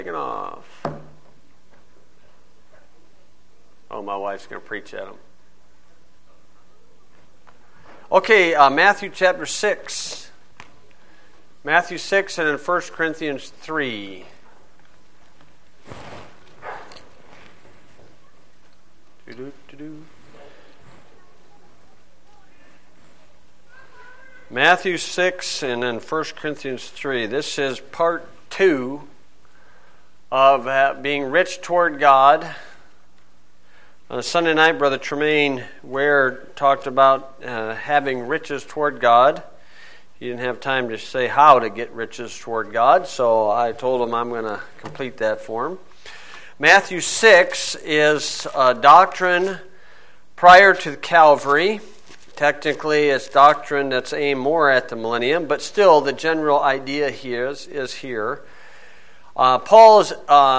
Taking off. Oh, my wife's going to preach at them. Okay, Matthew chapter 6. Matthew 6 and then 1 Corinthians 3. Matthew 6 and then 1 Corinthians 3. This is part 2 of being rich toward God. On Sunday night, Brother Tremaine Ware talked about having riches toward God. He didn't have time to say how to get riches toward God, so I told him I'm going to complete that for him. Matthew 6 is a doctrine prior to Calvary. Technically, it's doctrine that's aimed more at the millennium, but still the general idea here is here. Paul's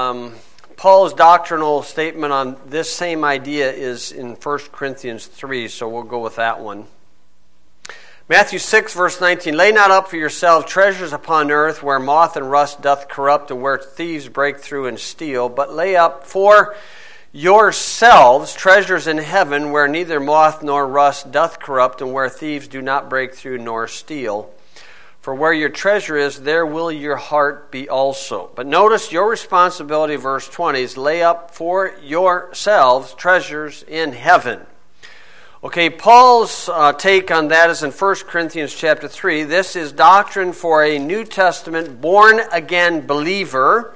doctrinal statement on this same idea is in 1 Corinthians 3, so we'll go with that one. Matthew 6, verse 19, Lay not up for yourselves treasures upon earth, where moth and rust doth corrupt, and where thieves break through and steal, but lay up for yourselves treasures in heaven, where neither moth nor rust doth corrupt, and where thieves do not break through nor steal. For where your treasure is, there will your heart be also. But notice your responsibility, verse 20, is lay up for yourselves treasures in heaven. Okay, Paul's take on that is in 1 Corinthians chapter 3. This is doctrine for a New Testament born-again believer.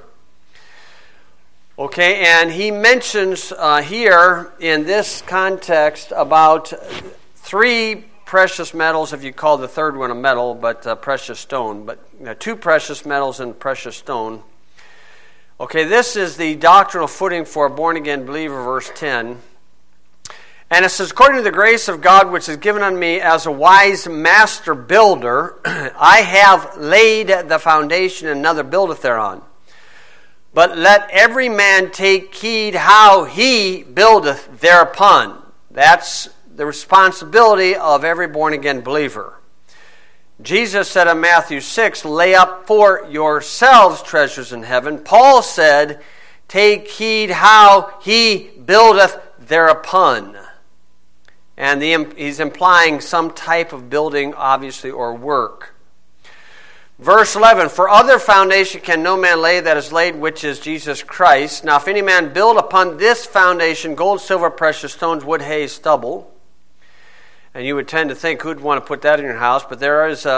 Okay, and he mentions here in this context about three precious metals, if you call the third one a metal, but precious stone. But two precious metals and precious stone. Okay, this is the doctrinal footing for a born-again believer, verse 10. And it says, According to the grace of God which is given unto me as a wise master builder, I have laid the foundation, and another buildeth thereon. But let every man take heed how he buildeth thereupon. That's the responsibility of every born-again believer. Jesus said in Matthew 6, Lay up for yourselves treasures in heaven. Paul said, Take heed how he buildeth thereupon. And he's implying some type of building, obviously, or work. Verse 11, For other foundation can no man lay that is laid, which is Jesus Christ. Now if any man build upon this foundation gold, silver, precious stones, wood, hay, stubble. And you would tend to think, who'd want to put that in your house? But there is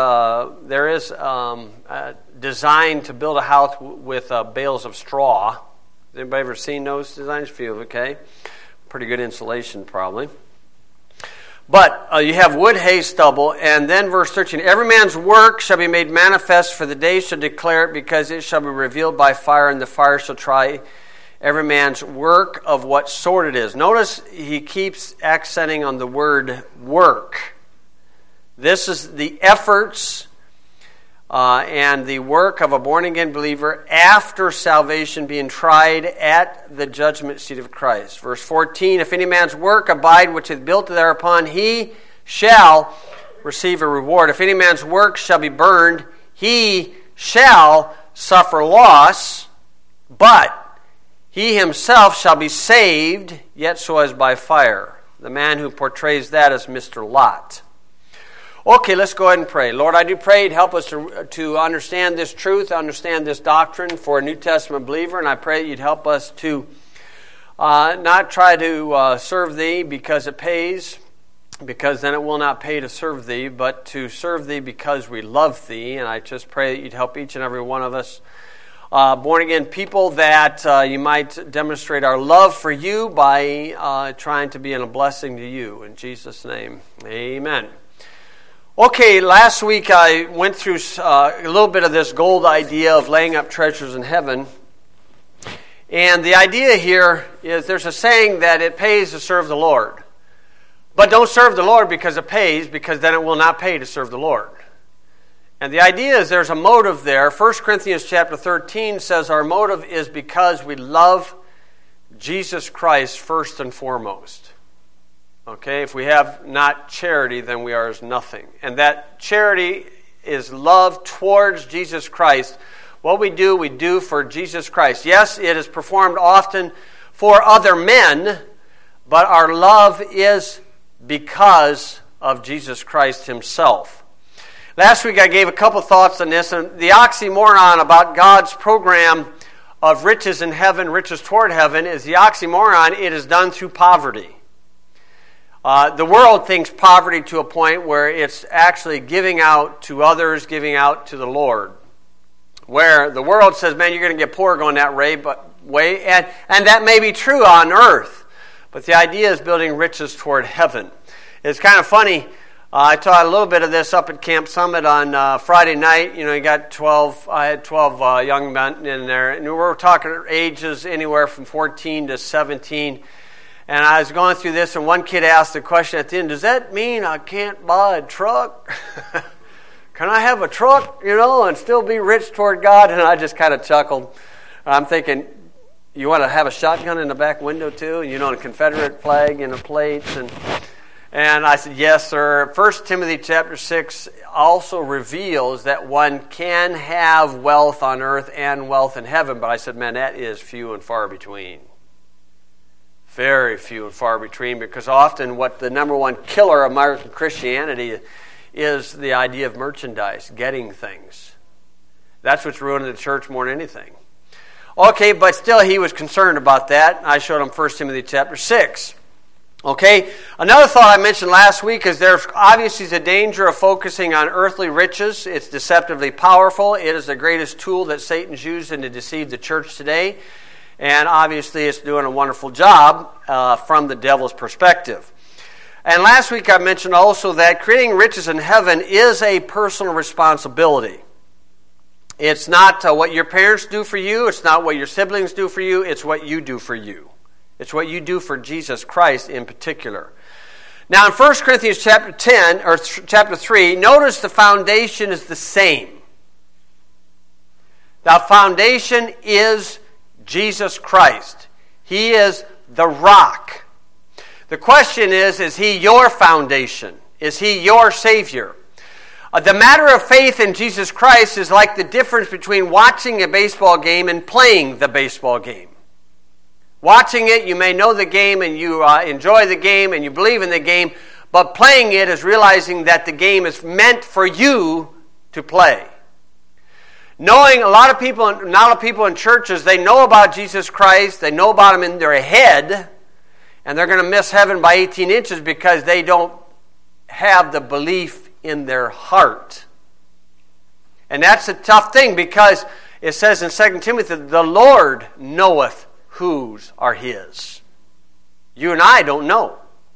designed to build a house with bales of straw. Has anybody ever seen those designs? Feel okay? Pretty good insulation, probably. But you have wood, hay, stubble, and then verse 13, Every man's work shall be made manifest, for the day shall declare it, because it shall be revealed by fire, and the fire shall try every man's work of what sort it is. Notice he keeps accenting on the word work. This is the efforts and the work of a born-again believer after salvation being tried at the judgment seat of Christ. Verse 14, If any man's work abide which is built thereupon, he shall receive a reward. If any man's work shall be burned, he shall suffer loss, but he himself shall be saved, yet so as by fire. The man who portrays that is Mr. Lot. Okay, let's go ahead and pray. Lord, I do pray you'd help us to understand this truth, understand this doctrine for a New Testament believer, and I pray you'd help us to not try to serve Thee because it pays, because then it will not pay to serve Thee, but to serve Thee because we love Thee, and I just pray that you'd help each and every one of us born-again people that you might demonstrate our love for you by trying to be a blessing to you. In Jesus' name, amen. Okay, last week I went through a little bit of this gold idea of laying up treasures in heaven. And the idea here is there's a saying that it pays to serve the Lord. But don't serve the Lord because it pays, because then it will not pay to serve the Lord. And the idea is there's a motive there. 1 Corinthians chapter 13 says our motive is because we love Jesus Christ first and foremost. Okay, if we have not charity, then we are as nothing. And that charity is love towards Jesus Christ What we do for Jesus Christ. Yes, it is performed often for other men, but our love is because of Jesus Christ himself. Last week I gave a couple thoughts on this, and the oxymoron about God's program of riches in heaven, riches toward heaven, is the oxymoron, it is done through poverty. The world thinks poverty to a point where it's actually giving out to others, giving out to the Lord. Where the world says, man, you're going to get poor going that way, and that may be true on earth. But the idea is building riches toward heaven. It's kind of funny. I taught a little bit of this up at Camp Summit on Friday night. You know, I had 12 young men in there, and we were talking ages anywhere from 14 to 17. And I was going through this, and one kid asked the question at the end, does that mean I can't buy a truck? Can I have a truck, and still be rich toward God? And I just kind of chuckled. I'm thinking, you want to have a shotgun in the back window too? A Confederate flag and the plates. And I said, yes, sir. 1 Timothy chapter 6 also reveals that one can have wealth on earth and wealth in heaven. But I said, man, that is few and far between. Very few and far between, because often what the number one killer of American Christianity is the idea of merchandise, getting things. That's what's ruining the church more than anything. Okay, but still he was concerned about that. I showed him 1 Timothy chapter 6. Okay, another thought I mentioned last week is there's obviously the danger of focusing on earthly riches. It's deceptively powerful. It is the greatest tool that Satan's using to deceive the church today. And obviously it's doing a wonderful job from the devil's perspective. And last week I mentioned also that creating riches in heaven is a personal responsibility. It's not what your parents do for you. It's not what your siblings do for you. It's what you do for you. It's what you do for Jesus Christ in particular. Now in 1 Corinthians chapter 10 or chapter 3, notice the foundation is the same. The foundation is Jesus Christ. He is the rock. The question is he your foundation? Is he your Savior? The matter of faith in Jesus Christ is like the difference between watching a baseball game and playing the baseball game. Watching it, you may know the game and you enjoy the game and you believe in the game, but playing it is realizing that the game is meant for you to play. Knowing not a lot of people in churches, they know about Jesus Christ, they know about Him in their head, and they're going to miss heaven by 18 inches because they don't have the belief in their heart. And that's a tough thing because it says in 2 Timothy, the Lord knoweth whose are His. You and I don't know.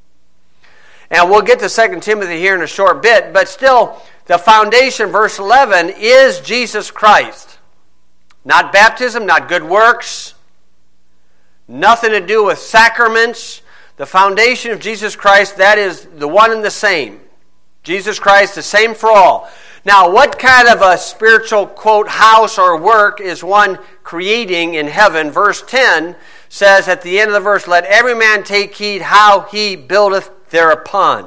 And we'll get to 2 Timothy here in a short bit, but still, the foundation, verse 11, is Jesus Christ. Not baptism, not good works, nothing to do with sacraments. The foundation of Jesus Christ, that is the one and the same. Jesus Christ, the same for all. Now, what kind of a spiritual, quote, house or work is one creating in heaven? Verse 10 says at the end of the verse, let every man take heed how he buildeth thereupon.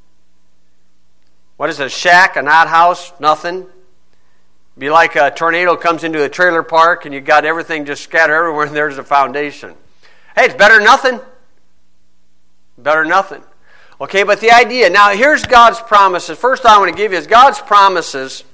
What is a shack, an outhouse? Nothing. Be like a tornado comes into a trailer park and you got everything just scattered everywhere and there's a foundation. Hey, it's better than nothing. Better than nothing. Okay, but the idea, now here's God's promises. First I want to give you is God's promises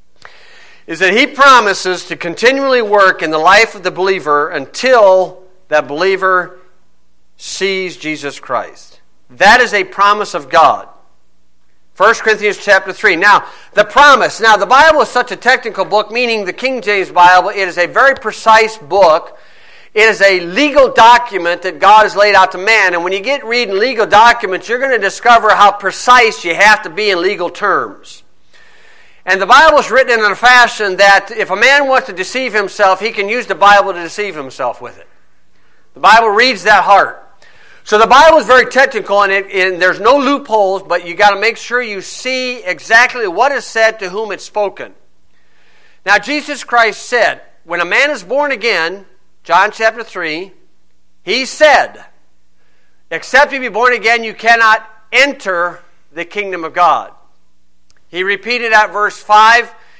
is that He promises to continually work in the life of the believer until that believer sees Jesus Christ. That is a promise of God. 1 Corinthians chapter 3. Now, the promise. Now, the Bible is such a technical book, meaning the King James Bible, it is a very precise book. It is a legal document that God has laid out to man. And when you get reading legal documents, you're going to discover how precise you have to be in legal terms. And the Bible is written in a fashion that if a man wants to deceive himself, he can use the Bible to deceive himself with it. The Bible reads that heart. So the Bible is very technical, and there's no loopholes, but you got to make sure you see exactly what is said to whom it's spoken. Now, Jesus Christ said, when a man is born again, John chapter 3, He said, except you be born again, you cannot enter the kingdom of God. He repeated that verse 5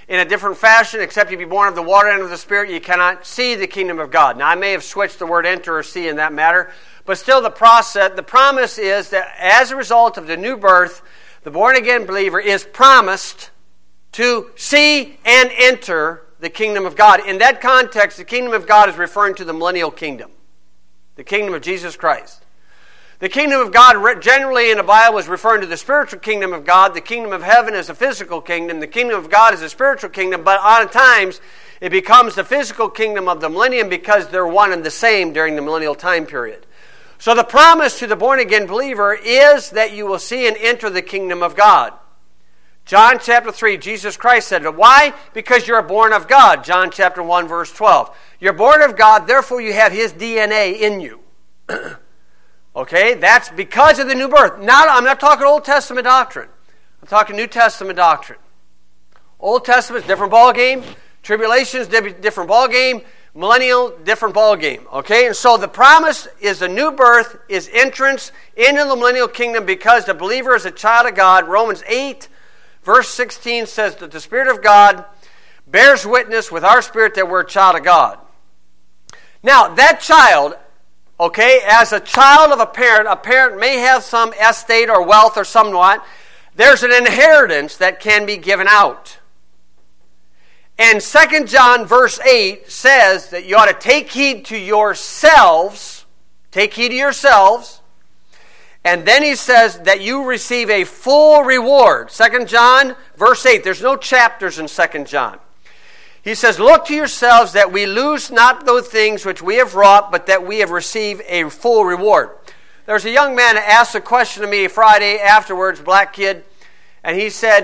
in a different fashion, except you be born of the water and of the Spirit, you cannot see the kingdom of God. Now, I may have switched the word enter or see in that matter, but still the promise is that as a result of the new birth, the born-again believer is promised to see and enter the kingdom of God. In that context, the kingdom of God is referring to the millennial kingdom, the kingdom of Jesus Christ. The kingdom of God generally in the Bible is referring to the spiritual kingdom of God. The kingdom of heaven is a physical kingdom. The kingdom of God is a spiritual kingdom, but at times it becomes the physical kingdom of the millennium because they're one and the same during the millennial time period. So the promise to the born-again believer is that you will see and enter the kingdom of God. John chapter 3, Jesus Christ said, why? Because you're born of God. John chapter 1, verse 12. You're born of God, therefore you have His DNA in you. Okay, that's because of the new birth. Now, I'm not talking Old Testament doctrine. I'm talking New Testament doctrine. Old Testament, different ball game. Tribulations, different ball game. Millennial, different ball game. Okay, and so the promise is the new birth, is entrance into the millennial kingdom because the believer is a child of God. Romans 8, verse 16 says that the Spirit of God bears witness with our spirit that we're a child of God. Now, that child, okay, as a child of a parent may have some estate or wealth or somewhat. There's an inheritance that can be given out. And 2 John verse 8 says that you ought to take heed to yourselves. Take heed to yourselves. And then he says that you receive a full reward. 2 John verse 8. There's no chapters in 2 John. He says, look to yourselves that we lose not those things which we have wrought, but that we have received a full reward. There's a young man that asked a question to me Friday afterwards, black kid, and he said,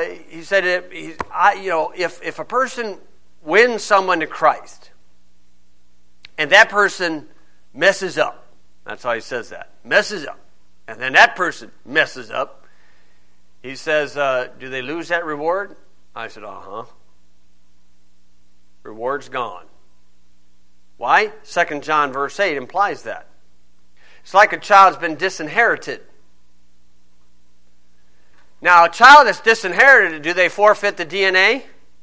if a person wins someone to Christ, and that person messes up, that's how he says that, messes up, and then that person messes up, he says, do they lose that reward? I said, uh-huh. Reward's gone. Why? 2 John verse 8 implies that. It's like a child's been disinherited. Now, a child that's disinherited, do they forfeit the DNA?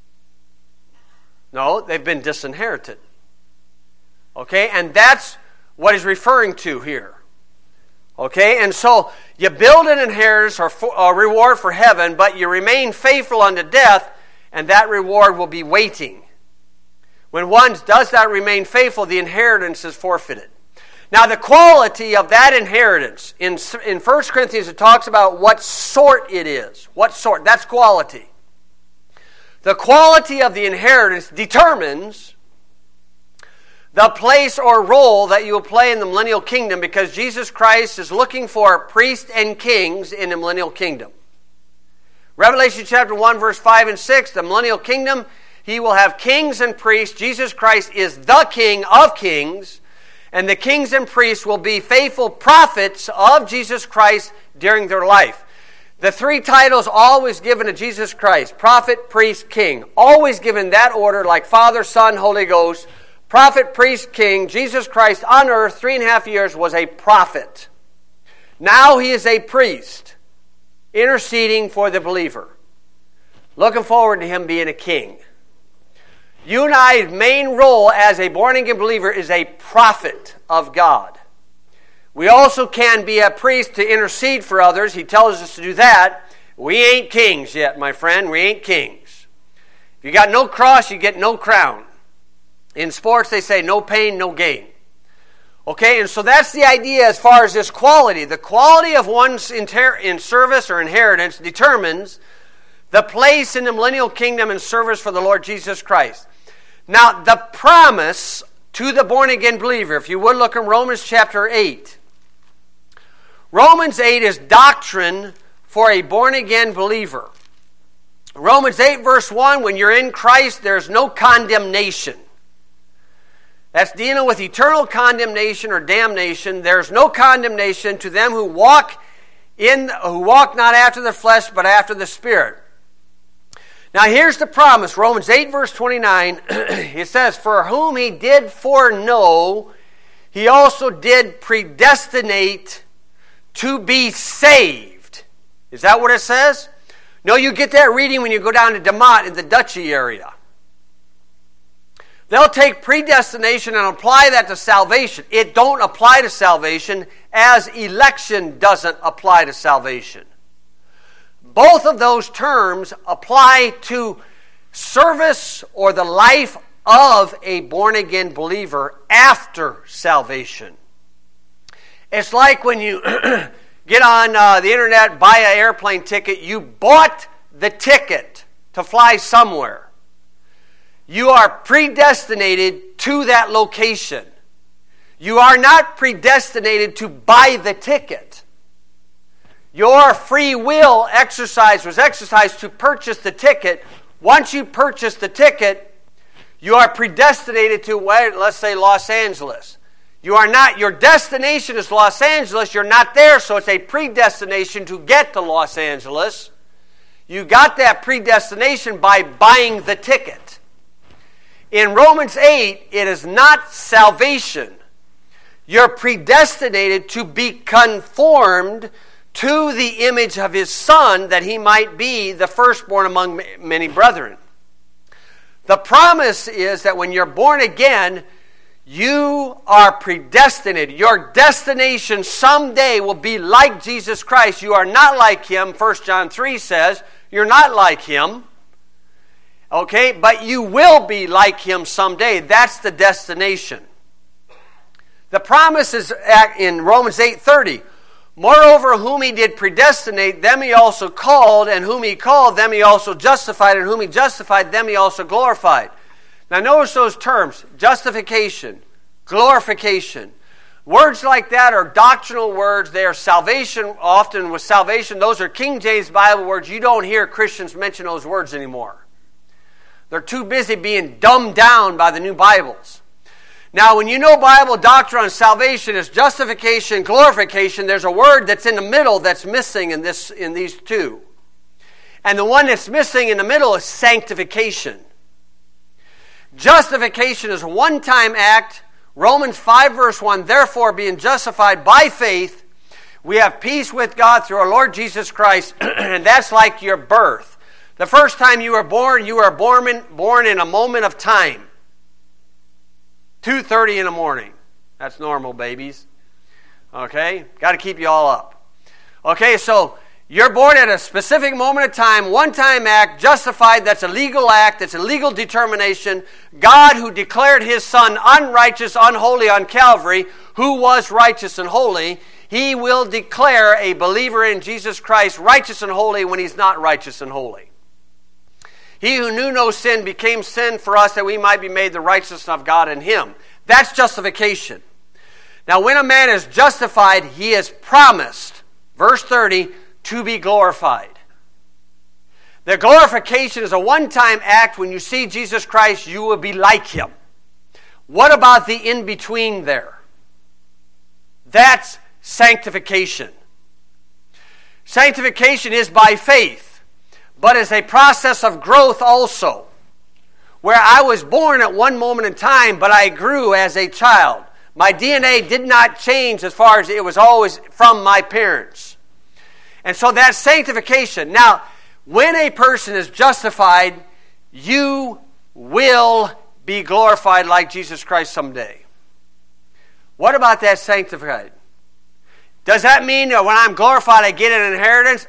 No, they've been disinherited. Okay, and that's what he's referring to here. Okay, and so you build an inheritance or a reward for heaven, but you remain faithful unto death, and that reward will be waiting. When one does not remain faithful, the inheritance is forfeited. Now, the quality of that inheritance, in 1 Corinthians, it talks about what sort it is. What sort? That's quality. The quality of the inheritance determines the place or role that you will play in the millennial kingdom, because Jesus Christ is looking for priests and kings in the millennial kingdom. Revelation chapter 1, verse 5 and 6, the millennial kingdom, He will have kings and priests. Jesus Christ is the King of kings. And the kings and priests will be faithful prophets of Jesus Christ during their life. The three titles always given to Jesus Christ, prophet, priest, king. Always given that order, like Father, Son, Holy Ghost. Prophet, priest, king. Jesus Christ on earth, 3.5 years, was a prophet. Now He is a priest, interceding for the believer. Looking forward to Him being a king. You and I's main role as a born-again believer is a prophet of God. We also can be a priest to intercede for others. He tells us to do that. We ain't kings yet, my friend. We ain't kings. If you got no cross, you get no crown. In sports, they say no pain, no gain. Okay, and so that's the idea as far as this quality. The quality of one's in service or inheritance determines the place in the millennial kingdom and service for the Lord Jesus Christ. Now, the promise to the born-again believer, if you would look in Romans chapter 8. Romans 8 is doctrine for a born-again believer. Romans 8 verse 1, when you're in Christ, there's no condemnation. That's dealing with eternal condemnation or damnation. There's no condemnation to them who walk not after the flesh, but after the Spirit. Now here's the promise. Romans 8 verse 29, it says, for whom He did foreknow, He also did predestinate to be saved. Is that what it says? No, you get that reading when you go down to DeMott in the Dutchy area. They'll take predestination and apply that to salvation. It don't apply to salvation as election doesn't apply to salvation. Both of those terms apply to service or the life of a born-again believer after salvation. It's like when you get on the internet, buy an airplane ticket, you bought the ticket to fly somewhere. You are predestinated to that location. You are not predestinated to buy the ticket. Your free will was exercised to purchase the ticket. Once you purchase the ticket, you are predestinated to, let's say, Los Angeles. You are not, your destination is Los Angeles. You're not there, so it's a predestination to get to Los Angeles. You got that predestination by buying the ticket. In Romans 8, it is not salvation. You're predestinated to be conformed to the image of His Son, that He might be the firstborn among many brethren. The promise is that when you're born again, you are predestinated. Your destination someday will be like Jesus Christ. You are not like Him. 1 John 3 says, you're not like Him. Okay, but you will be like Him someday. That's the destination. The promise is in Romans 8:30. Moreover, whom He did predestinate, them He also called, and whom He called, them He also justified, and whom He justified, them He also glorified. Now notice those terms, justification, glorification. Words like that are doctrinal words. They are salvation, often with salvation. Those are King James Bible words. You don't hear Christians mention those words anymore. They're too busy being dumbed down by the new Bibles. Now, when you know Bible doctrine on salvation is justification, glorification, there's a word that's in the middle that's missing in these two. And the one that's missing in the middle is sanctification. Justification is a one-time act. Romans 5 verse 1, therefore being justified by faith, we have peace with God through our Lord Jesus Christ, and that's like your birth. The first time you were born in a moment of time. 2:30 in the morning. That's normal, babies. Okay? Got to keep you all up. Okay, so you're born at a specific moment of time, one-time act, justified. That's a legal act. It's a legal determination. God, who declared His Son unrighteous, unholy on Calvary, who was righteous and holy, He will declare a believer in Jesus Christ righteous and holy when he's not righteous and holy. He who knew no sin became sin for us that we might be made the righteousness of God in Him. That's justification. Now, when a man is justified, he is promised, verse 30, to be glorified. The glorification is a one-time act. When you see Jesus Christ, you will be like Him. What about the in-between there? That's sanctification. Sanctification is by faith, but is a process of growth also, where I was born at one moment in time, but I grew as a child. My DNA did not change as far as it was always from my parents. And so that's sanctification. Now, when a person is justified, you will be glorified like Jesus Christ someday. What about that sanctified? Does that mean that when I'm glorified I get an inheritance?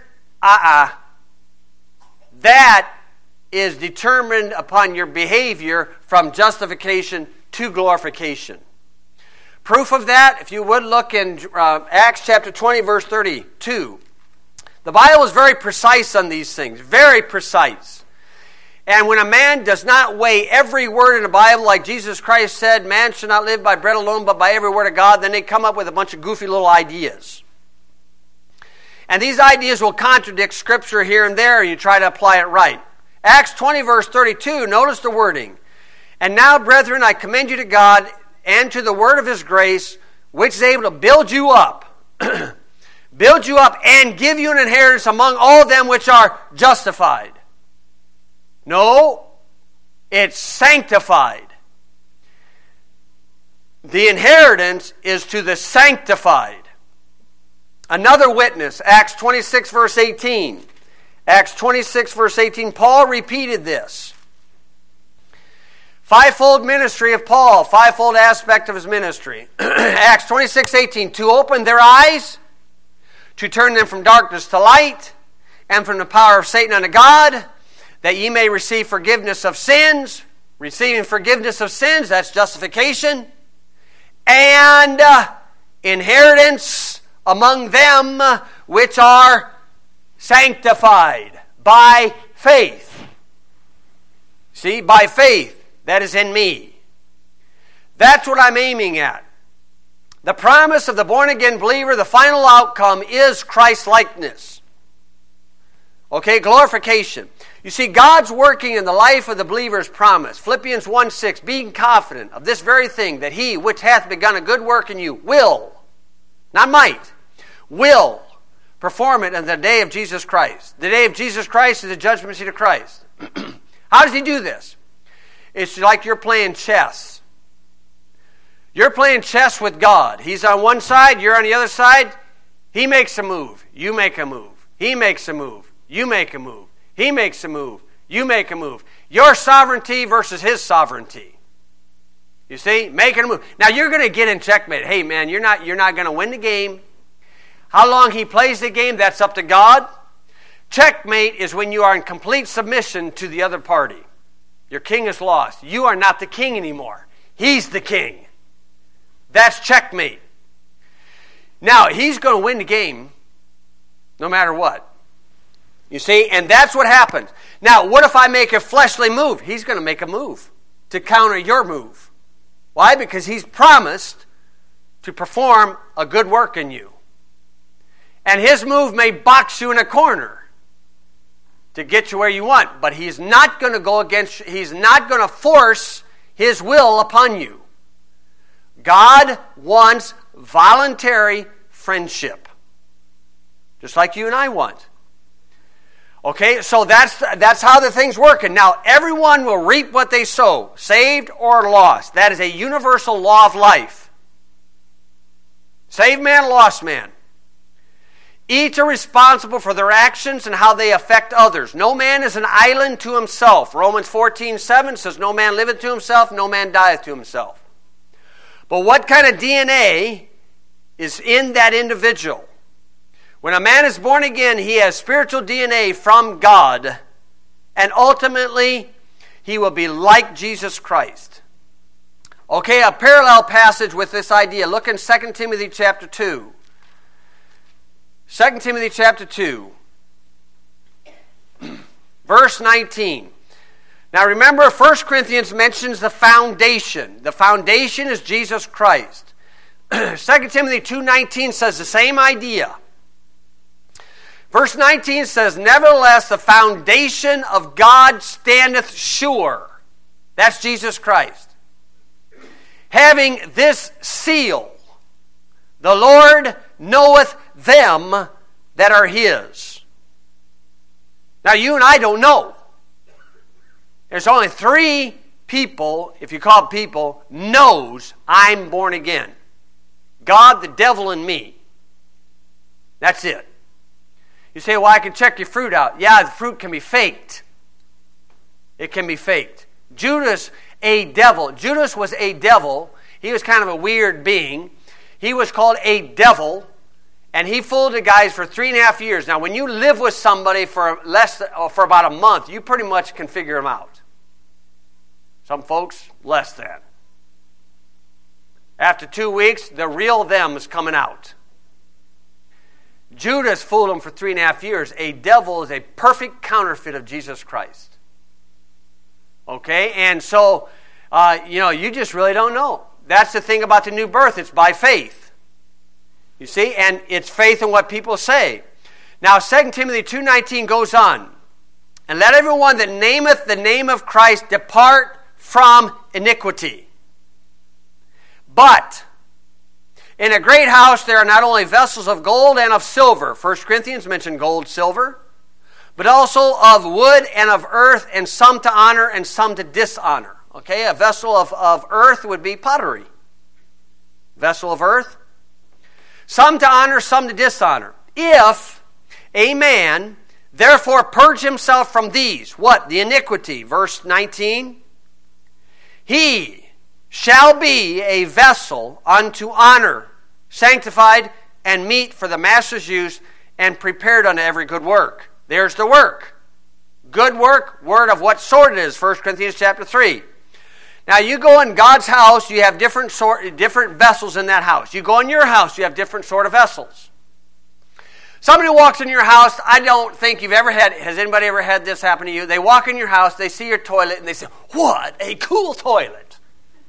That is determined upon your behavior from justification to glorification. Proof of that, if you would look in Acts chapter 20, verse 32. The Bible is very precise on these things, very precise. And when a man does not weigh every word in the Bible, like Jesus Christ said, man shall not live by bread alone, but by every word of God, then they come up with a bunch of goofy little ideas. And these ideas will contradict Scripture here and there, and you try to apply it right. Acts 20, verse 32, notice the wording. And now, brethren, I commend you to God and to the word of His grace, which is able to build you up, build you up and give you an inheritance among all them which are justified. No, it's sanctified. The inheritance is to the sanctified. Another witness, Acts 26, verse 18. Acts 26, verse 18, Paul repeated this. Fivefold ministry of Paul, fivefold aspect of his ministry. Acts 26, 18, to open their eyes, to turn them from darkness to light, and from the power of Satan unto God, that ye may receive forgiveness of sins. Receiving forgiveness of sins, that's justification. And inheritance among them which are sanctified by faith. See, by faith. That is in me. That's what I'm aiming at. The promise of the born-again believer, the final outcome is Christ-likeness. Okay, glorification. You see, God's working in the life of the believer's promise. Philippians 1:6, being confident of this very thing, that he which hath begun a good work in you will, not might, will perform it in the day of Jesus Christ. The day of Jesus Christ is the judgment seat of Christ. How does he do this? It's like you're playing chess. You're playing chess with God. He's on one side, you're on the other side. He makes a move, you make a move. He makes a move, you make a move. He makes a move, you make a move. Your sovereignty versus his sovereignty. You see, making a move. Now you're going to get in checkmate. Hey man, you're not going to win the game. How long he plays the game, that's up to God. Checkmate is when you are in complete submission to the other party. Your king is lost. You are not the king anymore. He's the king. That's checkmate. Now, he's going to win the game no matter what. You see, and that's what happens. Now, what if I make a fleshly move? He's going to make a move to counter your move. Why? Because he's promised to perform a good work in you. And his move may box you in a corner to get you where you want, but he's not going to go against, he's not going to force his will upon you. God wants voluntary friendship, just like you and I want. Okay, so that's how the thing's working. Now, everyone will reap what they sow, saved or lost. That is a universal law of life. Saved man, lost man. Each are responsible for their actions and how they affect others. No man is an island to himself. Romans 14:7 says, no man liveth to himself, no man dieth to himself. But what kind of DNA is in that individual? When a man is born again, he has spiritual DNA from God, and ultimately, he will be like Jesus Christ. Okay, a parallel passage with this idea. Look in 2 Timothy chapter 2. 2 Timothy chapter 2, verse 19. Now remember, 1 Corinthians mentions the foundation. The foundation is Jesus Christ. 2 Timothy 2:19 says the same idea. Verse 19 says, nevertheless, the foundation of God standeth sure. That's Jesus Christ. Having this seal, the Lord knoweth them that are his. Now you and I don't know. There's only 3 people, if you call people, knows I'm born again. God, the devil, and me. That's it. You say, well, I can check your fruit out. Yeah, the fruit can be faked. It can be faked. Judas, a devil. Judas was a devil. He was kind of a weird being. He was called a devil, and he fooled the guys for 3.5 years. Now, when you live with somebody for about a month, you pretty much can figure them out. Some folks, less than. After 2 weeks, the real them is coming out. Judas fooled him for 3.5 years. A devil is a perfect counterfeit of Jesus Christ. Okay, and so, you just really don't know. That's the thing about the new birth. It's by faith. You see, and it's faith in what people say. Now, 2 Timothy 2:19 goes on. And let everyone that nameth the name of Christ depart from iniquity. But in a great house there are not only vessels of gold and of silver. 1 Corinthians mentioned gold, silver. But also of wood and of earth, and some to honor and some to dishonor. Okay, a vessel of earth would be pottery. Vessel of earth. Some to honor, some to dishonor. If a man Therefore purge himself from these. What? The iniquity. Verse 19. He shall be a vessel unto honor, sanctified and meet for the master's use, and prepared unto every good work. There's the work. Good work, word of what sort it is, 1 Corinthians chapter 3. Now you go in God's house, you have different vessels in that house. You go in your house, you have different sort of vessels. Somebody walks in your house, I don't think you've ever had, has anybody ever had this happen to you? They walk in your house, they see your toilet, and they say, what a cool toilet.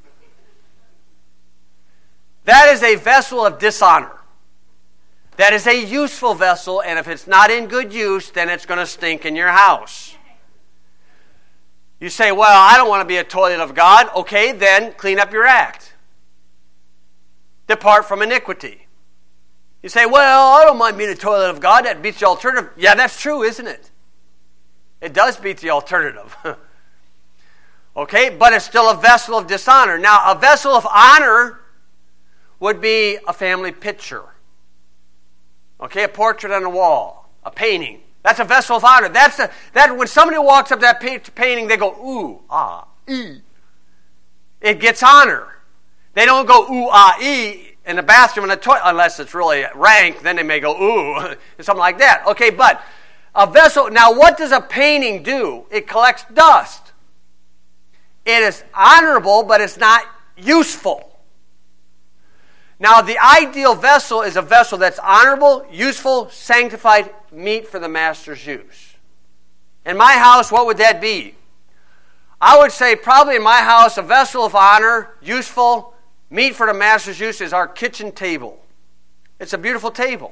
That is a vessel of dishonor. That is a useful vessel, and if it's not in good use, then it's going to stink in your house. You say, well, I don't want to be a toilet of God. Okay, then clean up your act. Depart from iniquity. You say, well, I don't mind being a toilet of God. That beats the alternative. Yeah, that's true, isn't it? It does beat the alternative. Okay, but it's still a vessel of dishonor. Now, a vessel of honor would be a family picture. Okay, a portrait on the wall, a painting. That's a vessel of honor. That when somebody walks up that painting, they go, ooh, ah, ee. It gets honor. They don't go, ooh, ah, ee in the bathroom in the toilet, unless it's really rank, then they may go, ooh, something like that. Okay, but a vessel, now what does a painting do? It collects dust. It is honorable, but it's not useful. Now, the ideal vessel is a vessel that's honorable, useful, sanctified, meet for the master's use. In my house, what would that be? I would say probably in my house, a vessel of honor, useful, meet for the master's use is our kitchen table. It's a beautiful table.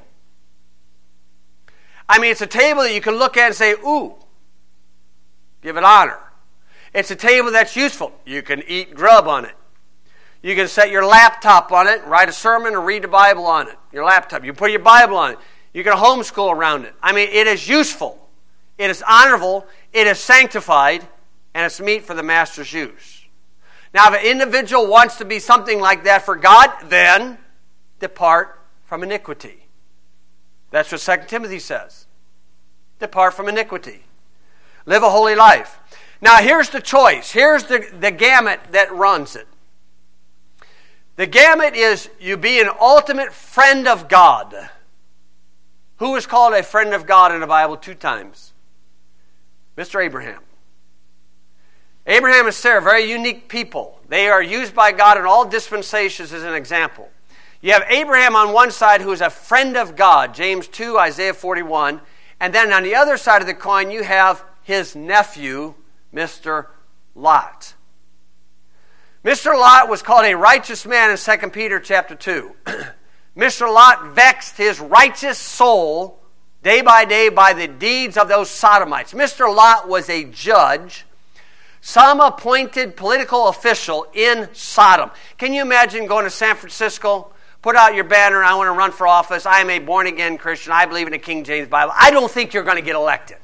I mean, it's a table that you can look at and say, ooh, give it honor. It's a table that's useful. You can eat grub on it. You can set your laptop on it, write a sermon, or read the Bible on it. Your laptop. You put your Bible on it. You can homeschool around it. I mean, it is useful. It is honorable. It is sanctified. And it's meet for the master's use. Now, if an individual wants to be something like that for God, then depart from iniquity. That's what 2 Timothy says. Depart from iniquity. Live a holy life. Now, here's the choice. Here's the gamut that runs it. The gamut is you be an ultimate friend of God. Who is called a friend of God in the Bible 2 times? Mr. Abraham. Abraham and Sarah, very unique people. They are used by God in all dispensations as an example. You have Abraham on one side who is a friend of God, James 2, Isaiah 41. And then on the other side of the coin, you have his nephew, Mr. Lot. Mr. Lot was called a righteous man in 2 Peter chapter 2. Mr. Lot vexed his righteous soul day by the deeds of those sodomites. Mr. Lot was a judge, some appointed political official in Sodom. Can you imagine going to San Francisco, put out your banner, I want to run for office, I am a born-again Christian, I believe in the King James Bible. I don't think you're going to get elected.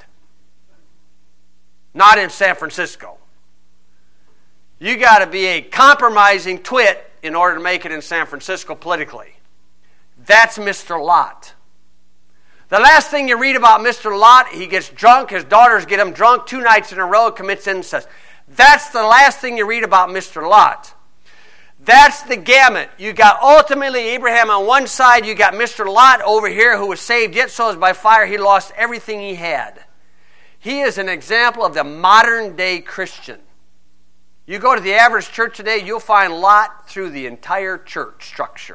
Not in San Francisco. You got to be a compromising twit in order to make it in San Francisco politically. That's Mr. Lot. The last thing you read about Mr. Lot, he gets drunk, his daughters get him drunk 2 nights in a row, commits incest. That's the last thing you read about Mr. Lot. That's the gamut. You got ultimately Abraham on one side, you got Mr. Lot over here who was saved, yet so is by fire. He lost everything he had. He is an example of the modern day Christian. You go to the average church today, you'll find Lot through the entire church structure.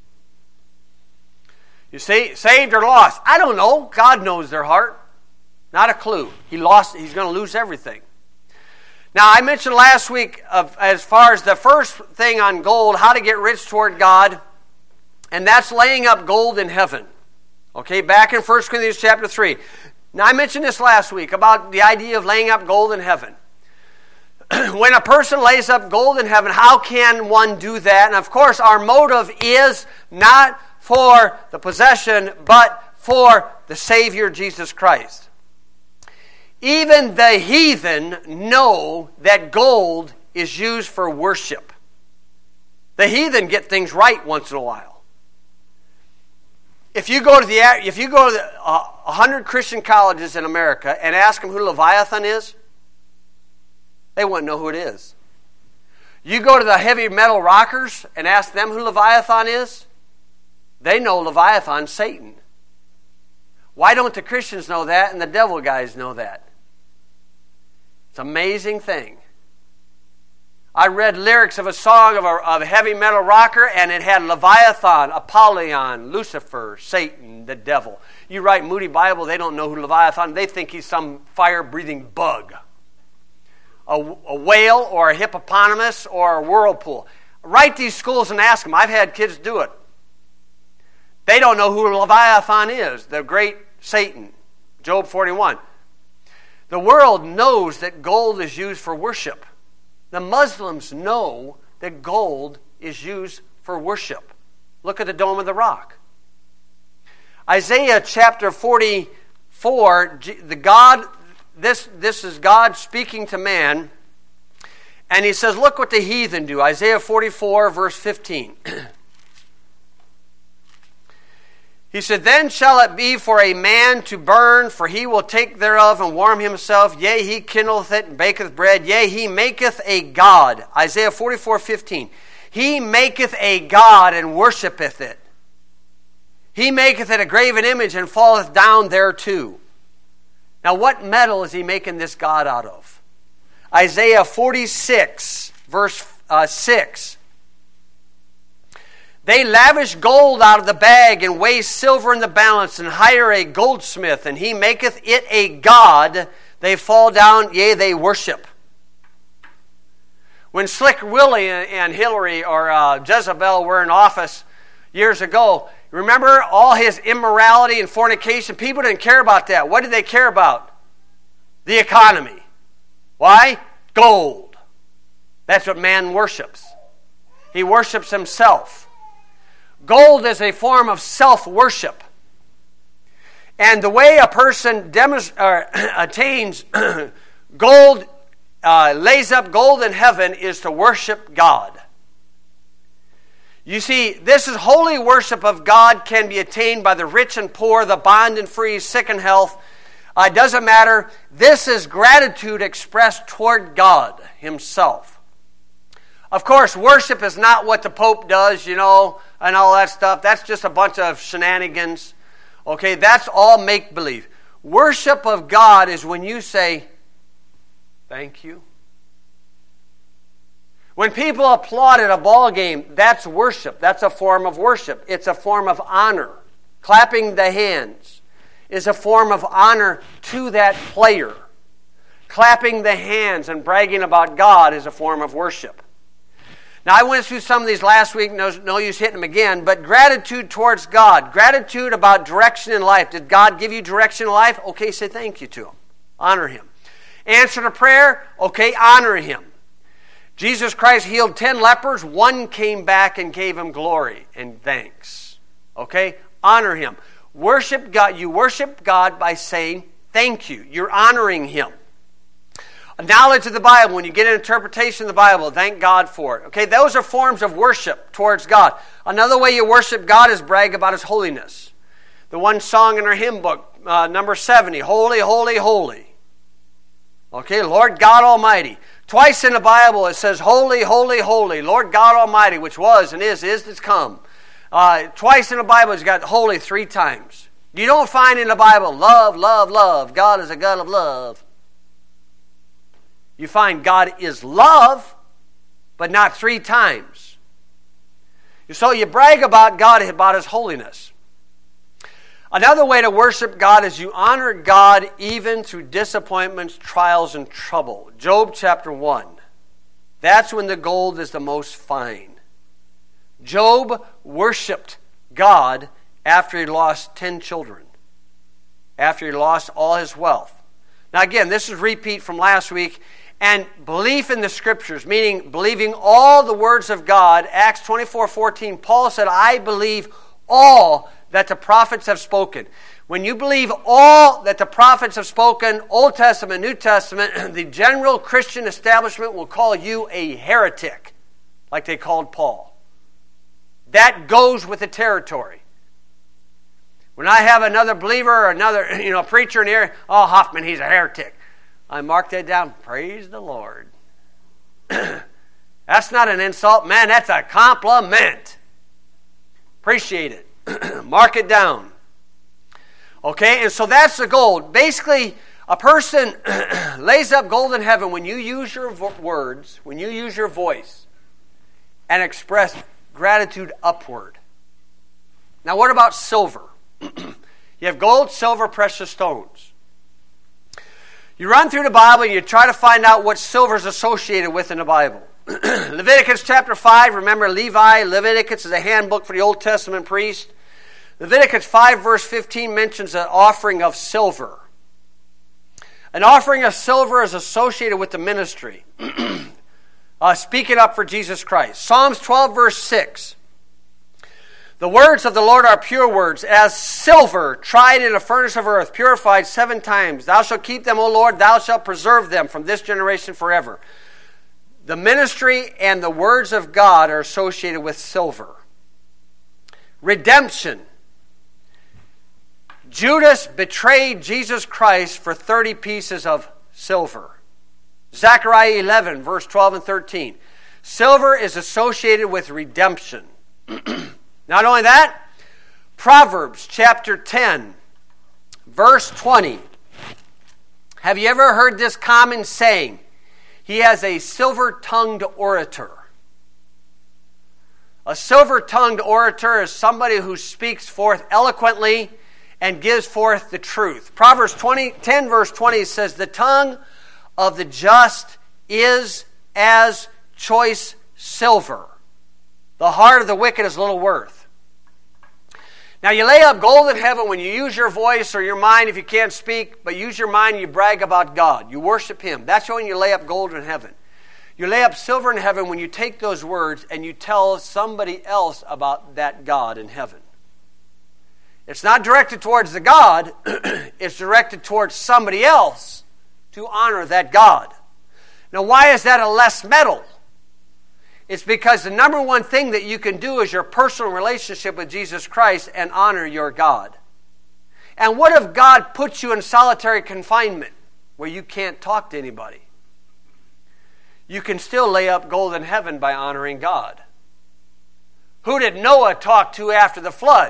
You see, saved or lost? I don't know. God knows their heart. Not a clue. He's going to lose everything. Now, I mentioned last week as far as the first thing on gold, how to get rich toward God, and that's laying up gold in heaven. Okay, back in 1 Corinthians chapter 3. Now, I mentioned this last week about the idea of laying up gold in heaven. When a person lays up gold in heaven, how can one do that? And of course, our motive is not for the possession, but for the Savior, Jesus Christ. Even the heathen know that gold is used for worship. The heathen get things right once in a while. If you go to 100 Christian colleges in America and ask them who Leviathan is, they wouldn't know who it is. You go to the heavy metal rockers and ask them who Leviathan is, they know Leviathan's Satan. Why don't the Christians know that and the devil guys know that? It's an amazing thing. I read lyrics of a song of a heavy metal rocker, and it had Leviathan, Apollyon, Lucifer, Satan, the devil. You write Moody Bible, they don't know who Leviathan. They think he's some fire-breathing bug. A whale or a hippopotamus or a whirlpool. Write these schools and ask them. I've had kids do it. They don't know who Leviathan is, the great Satan. Job 41. The world knows that gold is used for worship. The Muslims know that gold is used for worship. Look at the Dome of the Rock. Isaiah chapter 44, this is God speaking to man, and he says, look what the heathen do. Isaiah 44, verse 15. He said, then shall it be for a man to burn, for he will take thereof and warm himself. Yea, he kindleth it and baketh bread. Yea, he maketh a god. Isaiah 44:15. He maketh a god and worshipeth it. He maketh it a graven image and falleth down thereto. Now, what metal is he making this god out of? Isaiah 46, verse 6. They lavish gold out of the bag and weigh silver in the balance and hire a goldsmith, and he maketh it a god. They fall down, yea, they worship. When Slick Willie and Hillary or Jezebel were in office years ago, remember all his immorality and fornication? People didn't care about that. What did they care about? The economy. Why? Gold. That's what man worships. He worships himself. Gold is a form of self-worship. And the way a person attains gold, lays up gold in heaven, is to worship God. You see, this is holy worship of God can be attained by the rich and poor, the bond and free, sick and health. It doesn't matter. This is gratitude expressed toward God himself. Of course, worship is not what the Pope does, and all that stuff. That's just a bunch of shenanigans. Okay, that's all make-believe. Worship of God is when you say, thank you. When people applaud at a ball game, that's worship. That's a form of worship. It's a form of honor. Clapping the hands is a form of honor to that player. Clapping the hands and bragging about God is a form of worship. Now, I went through some of these last week, no use hitting them again, but gratitude towards God, gratitude about direction in life. Did God give you direction in life? Okay, say thank you to him. Honor him. Answer to prayer? Okay, honor him. Jesus Christ healed 10 lepers. 1 came back and gave him glory and thanks. Okay, honor him. Worship God. You worship God by saying thank you. You're honoring him. Knowledge of the Bible, when you get an interpretation of the Bible, thank God for it. Okay, those are forms of worship towards God. Another way you worship God is brag about his holiness. The one song in our hymn book, number 70, Holy, Holy, Holy. Okay, Lord God Almighty. Twice in the Bible it says, Holy, Holy, Holy, Lord God Almighty, which was and is to come. Twice in the Bible it's got holy 3 times. You don't find in the Bible, love, love, love. God is a God of love. You find God is love, but not 3 times. So you brag about God, about his holiness. Another way to worship God is you honor God even through disappointments, trials, and trouble. Job chapter 1. That's when the gold is the most fine. Job worshipped God after he lost 10 children. After he lost all his wealth. Now again, this is repeat from last week. And belief in the Scriptures, meaning believing all the words of God. Acts 24:14, Paul said, I believe all that the prophets have spoken. When you believe all that the prophets have spoken, Old Testament, New Testament, the general Christian establishment will call you a heretic, like they called Paul. That goes with the territory. When I have another believer or another preacher in here, oh, Hoffman, he's a heretic. I mark that down. Praise the Lord. That's not an insult, man. That's a compliment. Appreciate it. Mark it down. Okay, and so that's the goal. Basically, a person lays up gold in heaven when you use your words, when you use your voice, and express gratitude upward. Now, what about silver? You have gold, silver, precious stones. You run through the Bible and you try to find out what silver is associated with in the Bible. Leviticus chapter 5, remember Levi, Leviticus is a handbook for the Old Testament priest. Leviticus 5 verse 15 mentions an offering of silver. An offering of silver is associated with the ministry. Speaking up for Jesus Christ. Psalms 12 verse 6. The words of the Lord are pure words, as silver tried in a furnace of earth, purified 7 times. Thou shalt keep them, O Lord, thou shalt preserve them from this generation forever. The ministry and the words of God are associated with silver. Redemption. Judas betrayed Jesus Christ for 30 pieces of silver. Zechariah 11, verse 12 and 13. Silver is associated with redemption. Not only that, Proverbs chapter 10, verse 20. Have you ever heard this common saying? He has a silver-tongued orator. A silver-tongued orator is somebody who speaks forth eloquently and gives forth the truth. Proverbs 10 verse 20 says, the tongue of the just is as choice silver. The heart of the wicked is little worth. Now you lay up gold in heaven when you use your voice or your mind if you can't speak, but use your mind and you brag about God. You worship Him. That's when you lay up gold in heaven. You lay up silver in heaven when you take those words and you tell somebody else about that God in heaven. It's not directed towards the God, it's directed towards somebody else to honor that God. Now why is that a less metal? It's because the number one thing that you can do is your personal relationship with Jesus Christ and honor your God. And what if God puts you in solitary confinement where you can't talk to anybody? You can still lay up gold in heaven by honoring God. Who did Noah talk to after the flood?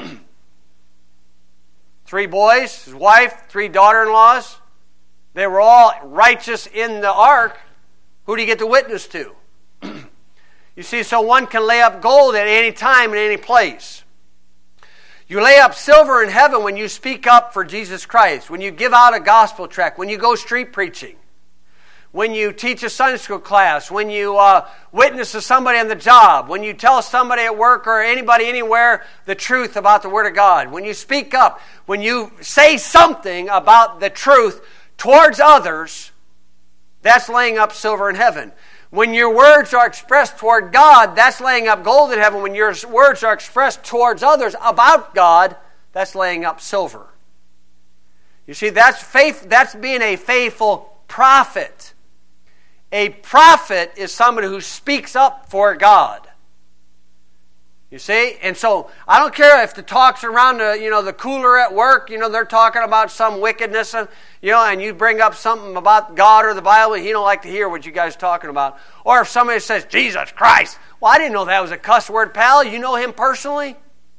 3 boys, his wife, 3 daughter-in-laws. They were all righteous in the ark. Who did he get to witness to? You see, so one can lay up gold at any time in any place. You lay up silver in heaven when you speak up for Jesus Christ, when you give out a gospel tract, when you go street preaching, when you teach a Sunday school class, when you witness to somebody on the job, when you tell somebody at work or anybody anywhere the truth about the Word of God, when you speak up, when you say something about the truth towards others, that's laying up silver in heaven. When your words are expressed toward God, that's laying up gold in heaven. When your words are expressed towards others about God, that's laying up silver. You see, that's faith. That's being a faithful prophet. A prophet is somebody who speaks up for God. You see? And so, I don't care if the talk's around the cooler at work, they're talking about some wickedness, and you bring up something about God or the Bible, and he don't like to hear what you guys are talking about. Or if somebody says, Jesus Christ, well, I didn't know that was a cuss word, pal. You know him personally?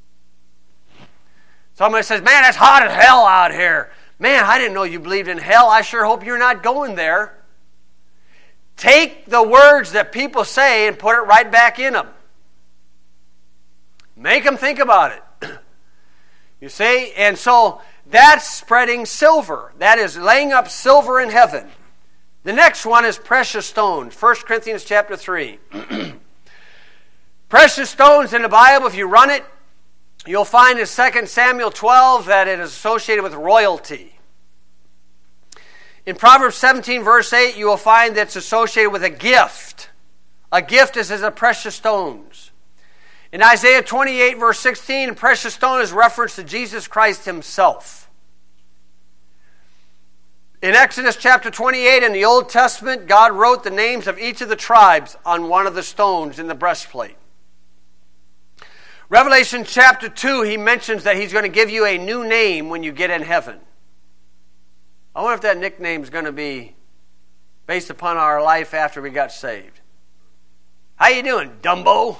Somebody says, man, it's hot as hell out here. Man, I didn't know you believed in hell. I sure hope you're not going there. Take the words that people say and put it right back in them. Make them think about it. You see? And so that's spreading silver. That is laying up silver in heaven. The next one is precious stones. 1 Corinthians chapter 3. Precious stones in the Bible, if you run it, you'll find in 2 Samuel 12 that it is associated with royalty. In Proverbs 17 verse 8, you will find that it's associated with a gift. A gift is as a precious stones. In Isaiah 28 verse 16, a precious stone is reference to Jesus Christ himself. In Exodus chapter 28 in the Old Testament, God wrote the names of each of the tribes on one of the stones in the breastplate. Revelation chapter 2, he mentions that he's going to give you a new name when you get in heaven. I wonder if that nickname is going to be based upon our life after we got saved. How you doing, Dumbo?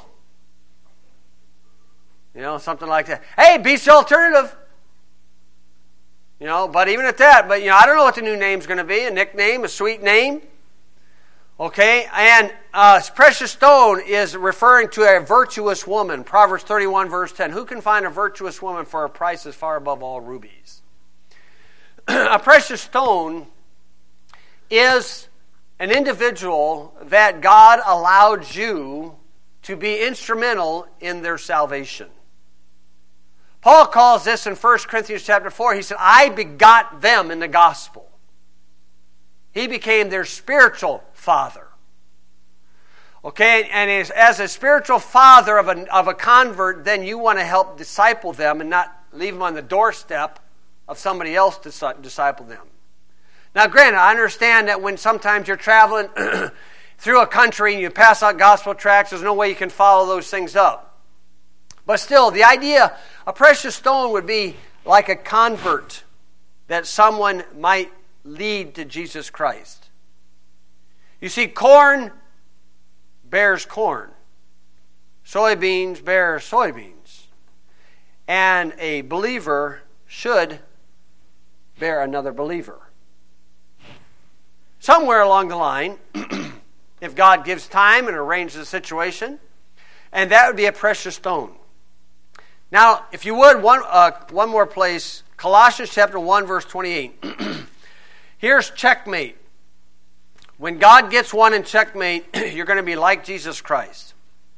You know, something like that. Hey, beats the alternative. You know, but even at that, I don't know what the new name's going to be. A nickname, a sweet name. Okay, and precious stone is referring to a virtuous woman. Proverbs 31, verse 10. Who can find a virtuous woman for a price as far above all rubies? A precious stone is an individual that God allowed you to be instrumental in their salvation. Paul calls this in 1 Corinthians chapter 4. He said, I begot them in the gospel. He became their spiritual father. Okay, and as a spiritual father of a convert, then you want to help disciple them and not leave them on the doorstep of somebody else to disciple them. Now, granted, I understand that when sometimes you're traveling through a country and you pass out gospel tracts, there's no way you can follow those things up. But still, the idea, a precious stone would be like a convert that someone might lead to Jesus Christ. You see, corn bears corn. Soybeans bear soybeans. And a believer should bear another believer. Somewhere along the line, if God gives time and arranges the situation, and that would be a precious stone. Now, if you would, one more place, Colossians chapter 1, verse 28. Here's checkmate. When God gets one in checkmate, you're going to be like Jesus Christ.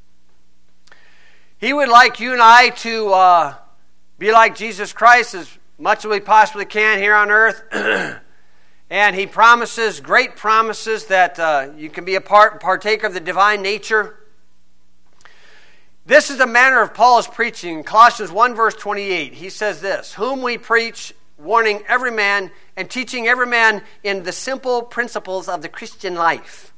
He would like you and I to be like Jesus Christ as much as we possibly can here on earth. And he promises, great promises, that you can be a partaker of the divine nature. This is the manner of Paul's preaching. In Colossians 1, verse 28, he says this, whom we preach, warning every man and teaching every man in the simple principles of the Christian life.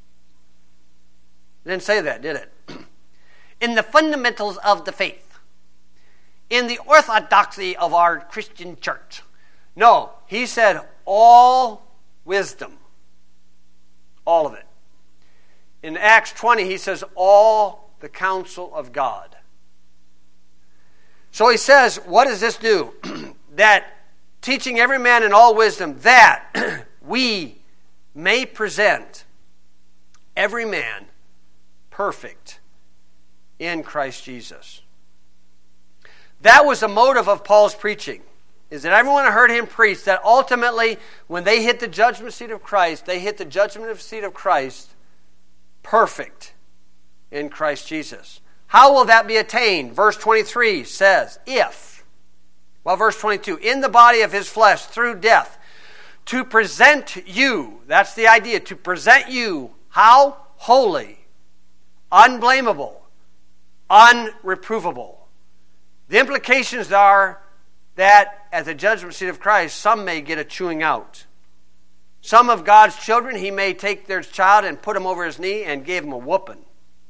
It didn't say that, did it? In the fundamentals of the faith. In the orthodoxy of our Christian church. No, he said all wisdom. All of it. In Acts 20, he says all the counsel of God. So he says, what does this do? That teaching every man in all wisdom, that we may present every man perfect in Christ Jesus. That was the motive of Paul's preaching, is that everyone heard him preach that ultimately when they hit the judgment seat of Christ, they hit the judgment seat of Christ perfect in Christ Jesus. How will that be attained? Verse 23 says, verse 22, in the body of his flesh through death, to present you, that's the idea, to present you, how? Holy, unblameable, unreprovable. The implications are that at the judgment seat of Christ, some may get a chewing out. Some of God's children, he may take their child and put him over his knee and give him a whooping.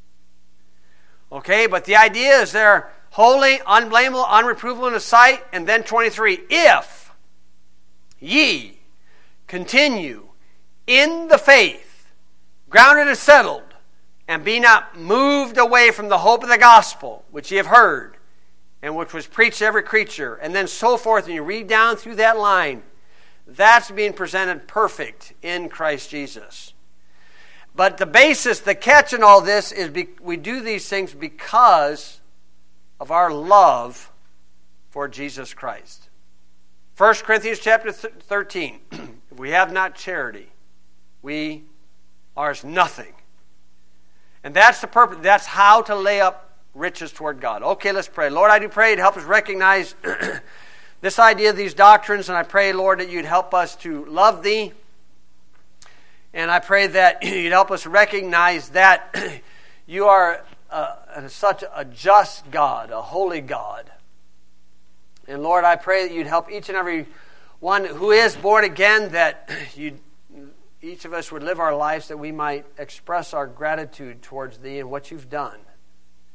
Okay, but the idea is they're holy, unblameable, unreprovable in his sight. And then 23, if ye continue in the faith, grounded and settled, and be not moved away from the hope of the gospel, which ye have heard, and which was preached to every creature, and then so forth, and you read down through that line, that's being presented perfect in Christ Jesus. But the basis, the catch in all this is we do these things because of our love for Jesus Christ. 1 Corinthians chapter 13, if we have not charity, we are as nothing. And that's the purpose. That's how to lay up riches toward God. Okay, let's pray. Lord, I do pray to help us recognize this idea of these doctrines, and I pray, Lord, that you'd help us to love thee. And I pray that you'd help us recognize that you are such a just God, a holy God. And Lord, I pray that you'd help each and every one who is born again, that each of us would live our lives that we might express our gratitude towards thee and what you've done.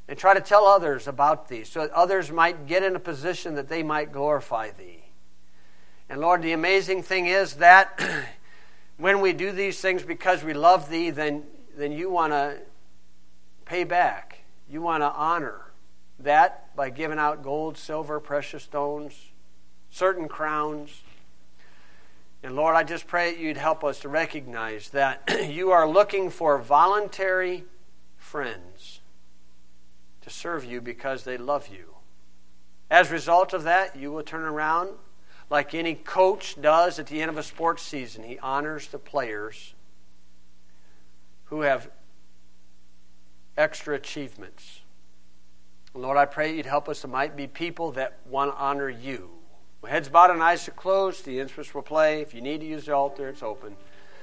And try to tell others about Thee, so that others might get in a position that they might glorify Thee. And Lord, the amazing thing is that when we do these things because we love Thee, then You want to pay back. You want to honor that by giving out gold, silver, precious stones, certain crowns. And Lord, I just pray that You'd help us to recognize that You are looking for voluntary friends to serve You because they love You. As a result of that, You will turn around like any coach does at the end of a sports season. He honors the players who have extra achievements. Lord, I pray You'd help us to might be people that want to honor You. With heads bowed and eyes are closed, the instruments will play. If you need to use the altar, it's open.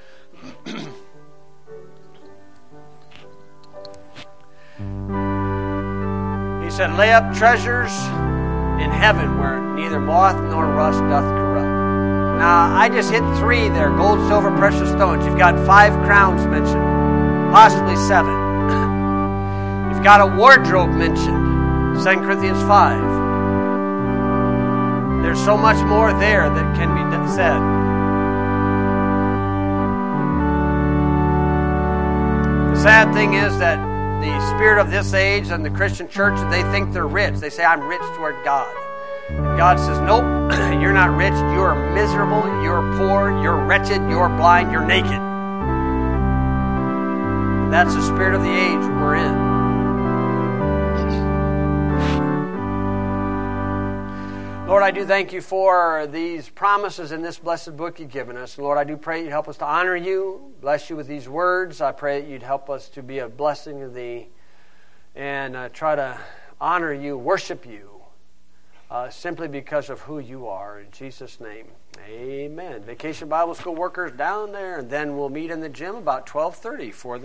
He said, lay up treasures in heaven where neither moth nor rust doth corrupt. Now, I just hit 3 there, gold, silver, precious stones. You've got 5 crowns mentioned, possibly 7. You've got a wardrobe mentioned, 2 Corinthians 5. There's so much more there that can be said. The sad thing is that the spirit of this age and the Christian church, they think they're rich. They say, I'm rich toward God. And God says, nope, you're not rich. You're miserable. You're poor. You're wretched. You're blind. You're naked. And that's the spirit of the age we're in. Lord, I do thank You for these promises in this blessed book You've given us. Lord, I do pray You'd help us to honor You, bless You with these words. I pray that You'd help us to be a blessing to Thee and try to honor You, worship You, simply because of who You are. In Jesus' name, amen. Vacation Bible School workers down there, and then we'll meet in the gym about 12:30 for the